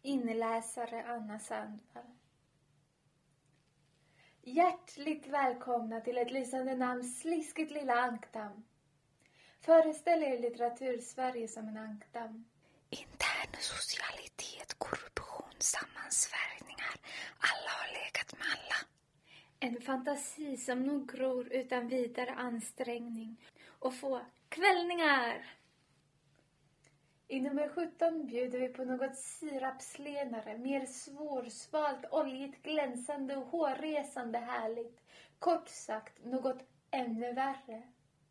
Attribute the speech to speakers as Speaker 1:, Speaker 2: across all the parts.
Speaker 1: Inläsare Anna Sandvall. Hjärtligt välkomna till ett lysande namn, Sliskigt lilla ankdamm. Föreställ er litteratur-Sverige som en ankdamm.
Speaker 2: Intern socialitet, korruption, sammansvärjningar. Alla har legat med alla.
Speaker 1: En fantasi som nog gror utan vidare ansträngning och få kvällningar. I nummer 17 bjuder vi på något sirapslenare, mer svårsvalt, oljigt, glänsande och hårresande härligt. Kort sagt, något ännu värre.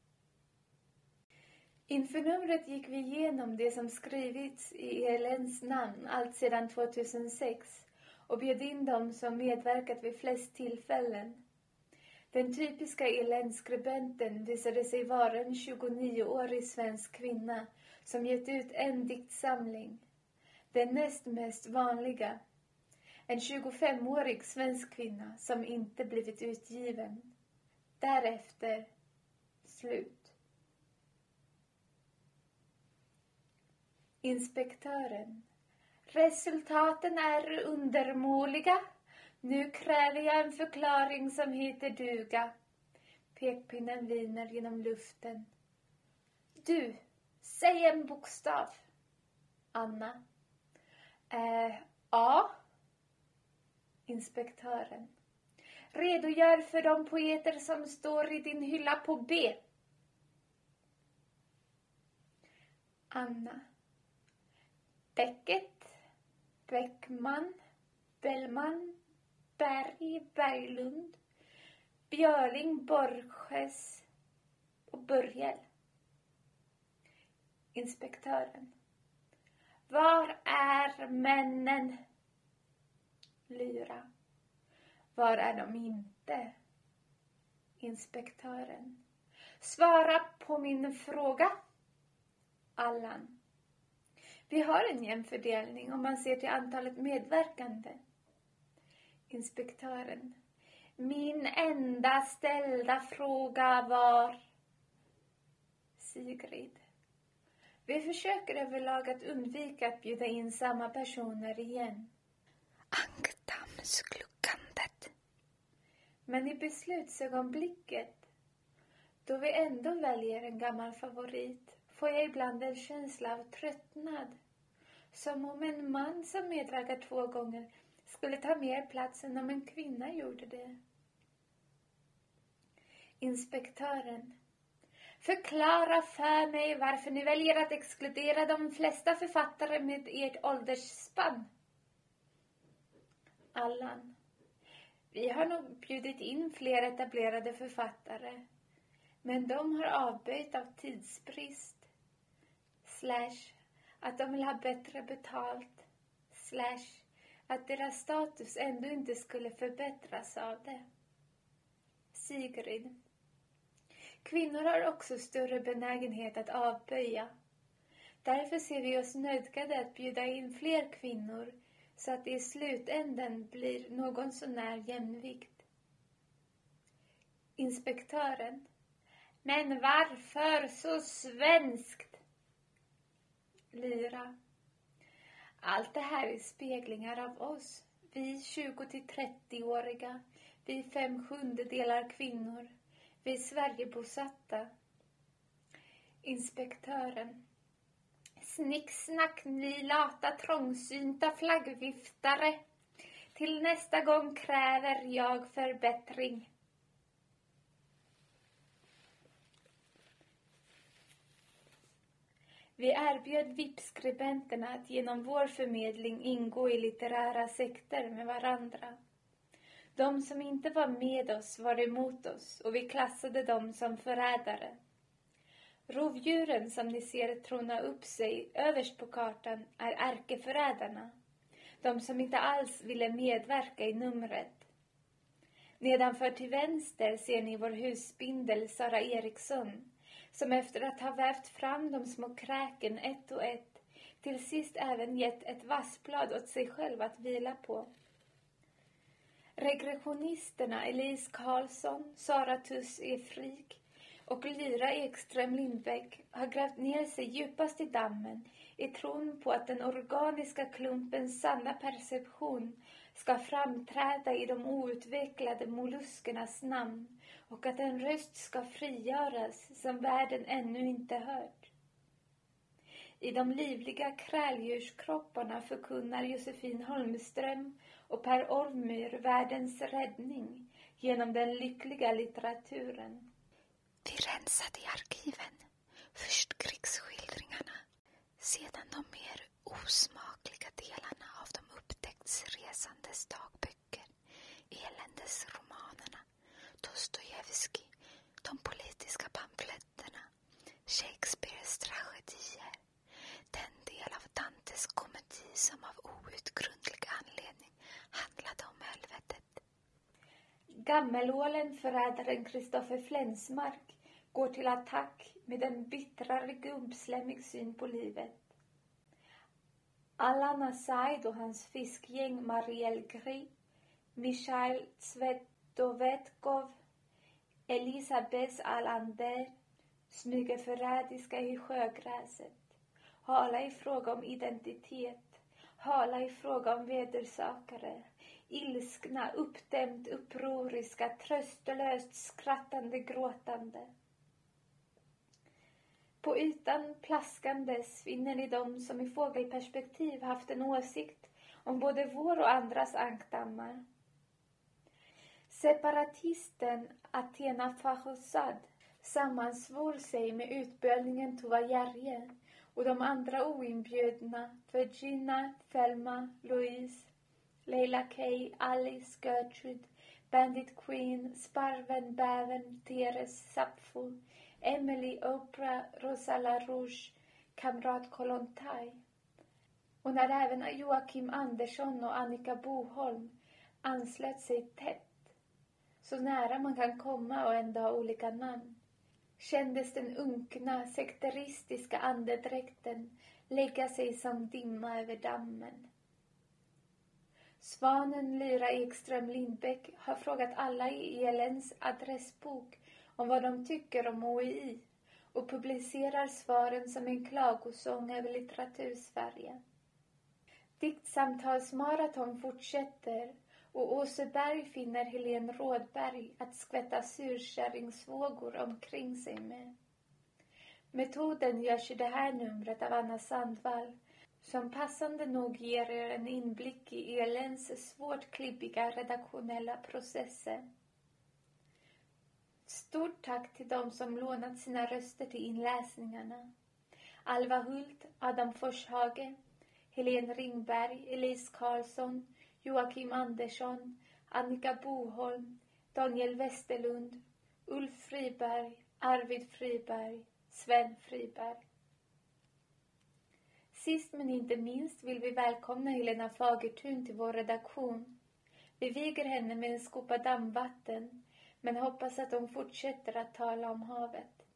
Speaker 1: Inför numret gick vi igenom det som skrivits i ELNs namn allt sedan 2006 och bjöd in dem som medverkat vid flest tillfällen. Den typiska ELN-skribenten visade sig vara en 29-årig svensk kvinna som gett ut en diktsamling. Den näst mest vanliga. En 25-årig svensk kvinna som inte blivit utgiven. Därefter slut. Inspektören. Resultaten är undermåliga. Nu kräver jag en förklaring som heter duga. Pekpinnen viner genom luften. Du, säg en bokstav. Anna. A. Inspektören. Redogör för de poeter som står i din hylla på B. Anna. Beckett, Bäckman, Bellman, Berg, Berglund, Björling, Borges och Börjel. Inspektören. Var är männen? Lyra. Var är de inte? Inspektören. Svara på min fråga. Allan. Vi har en jämn fördelning om man ser till antalet medverkande. Inspektören. Min enda ställda fråga var... Sigrid. Vi försöker överlag att undvika att bjuda in samma personer igen.
Speaker 2: Ankdammsgluggandet.
Speaker 1: Men i beslutsögonblicket, då vi ändå väljer en gammal favorit, får jag ibland en känsla av tröttnad. Som om en man som medverkar 2 gånger skulle ta mer plats än om en kvinna gjorde det. Inspektören. Förklara för mig varför ni väljer att exkludera de flesta författare med ert åldersspann. Allan. Vi har nog bjudit in fler etablerade författare. Men de har avböjt av tidsbrist. / att de vill ha bättre betalt. / att deras status ändå inte skulle förbättras av det. Sigrid. Kvinnor har också större benägenhet att avböja. Därför ser vi oss nödgade att bjuda in fler kvinnor så att det i slutänden blir någon så när jämvikt. Inspektören. Men varför så svenskt? Lyra. Allt det här är speglingar av oss. Vi 20-30-åriga. Vi 5/7 kvinnor. Vi Sverigebosatta. Inspektören. Snicksnack, ni lata trångsynta flaggviftare. Till nästa gång kräver jag förbättring. Vi erbjöd VIP-skribenterna att genom vår förmedling ingå i litterära sekter med varandra. De som inte var med oss var emot oss och vi klassade dem som förrädare. Rovdjuren som ni ser trona upp sig överst på kartan är ärkeförrädarna. De som inte alls ville medverka i numret. Nedanför till vänster ser ni vår husspindel Sara Eriksson, som efter att ha vävt fram de små kräken ett och ett, till sist även gett ett vassblad åt sig själv att vila på. Regressionisterna Elise Karlsson, Sara Tuss Efrik och Lyra Ekström Lindbäck har grävt ner sig djupast i dammen i tron på att den organiska klumpens sanna perception ska framträda i de outvecklade molluskernas namn och att en röst ska frigöras som världen ännu inte hört. I de livliga kräldjurskropparna förkunnar Josefin Holmström och Per Ormyr världens räddning genom den lyckliga litteraturen.
Speaker 2: Vi rensade i arkiven, först krigsskildringarna, sedan de mer osmakliga delarna av de upptäcktsresandes dagböcker, eländesromanerna, Dostojevskij, de politiska pamfletterna, Shakespeares tragedier, den del av Dantes komedi som av outgrundlig anledning handlade om helvetet.
Speaker 1: Gammelålen förrädaren Kristoffer Flensmark går till attack med en bittrare gubbslemmig syn på livet. Allan Asaid och hans fiskgäng Mariel Gry, Mikhail Tsvetovetkov, Elisabeth Alander smyger förrädiska i sjögräset. Hala i fråga om identitet, hala i fråga om vedersakare, ilskna, uppdämt, upproriska, tröstlöst, skrattande, gråtande. På ytan plaskandes finner ni dem som i fågelperspektiv haft en åsikt om både vår och andras ankdammar. Separatisten Athena Farrokhzad sammansvor sig med utbölningen Tova Järje och de andra oinbjudna Virginia, Thelma, Louise, Leila Kay, Alice, Gertrude, Bandit Queen, Sparven, Bäven, Teres, Sappho, Emily, Oprah, Rosa LaRouche, kamrat Kollontaj. Och när även Joakim Andersson och Annika Boholm anslöt sig tätt, så nära man kan komma och ändå ha olika namn, kändes den unkna, sekteristiska andedräkten lägga sig som dimma över dammen. Svanen Lyra Ekström Lindbäck har frågat alla i ELNs adressbok om vad de tycker om OEI och publicerar svaren som en klagosång över litteratursverige. Diktsamtalsmaraton fortsätter och Åseberg finner Helene Rådberg att skvätta surkärringsvågor omkring sig med. Metoden görs i det här numret av Anna Sandvall, som passande nog ger er en inblick i ELNs svårt klibbiga redaktionella processer. Stort tack till de som lånat sina röster till inläsningarna. Alva Hult, Adam Forshage, Helene Ringberg, Elise Karlsson, Joakim Andersson, Annika Boholm, Daniel Westerlund, Ulf Friberg, Arvid Friberg, Sven Friberg. Sist men inte minst vill vi välkomna Helena Fagertun till vår redaktion. Vi viger henne med en skopa dammvatten, men hoppas att hon fortsätter att tala om havet.